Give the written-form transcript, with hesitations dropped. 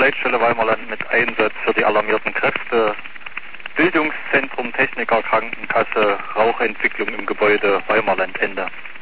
Leitstelle Weimarland mit Einsatz für die alarmierten Kräfte. Bildungszentrum Techniker Krankenkasse, Rauchentwicklung im Gebäude Weimarland Ende.